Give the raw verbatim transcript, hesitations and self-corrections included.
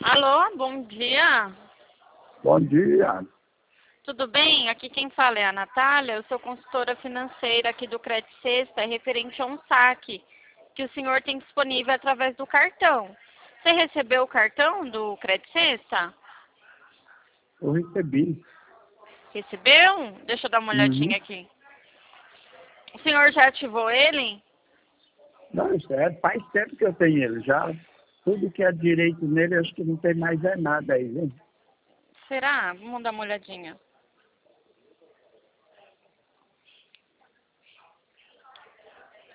Alô, bom dia. Bom dia. Tudo bem? Aqui quem fala é a Natália, eu sou consultora financeira aqui do Credit Sexta, é referente a um saque que o senhor tem disponível através do cartão. Você recebeu o cartão do Credit Sexta? Eu recebi. Recebeu? Deixa eu dar uma olhadinha Uhum. aqui. O senhor já ativou ele? Não, isso é, faz tempo que eu tenho ele já. Tudo que é direito nele, acho que não tem mais é nada aí, viu? Será? Vamos dar uma olhadinha.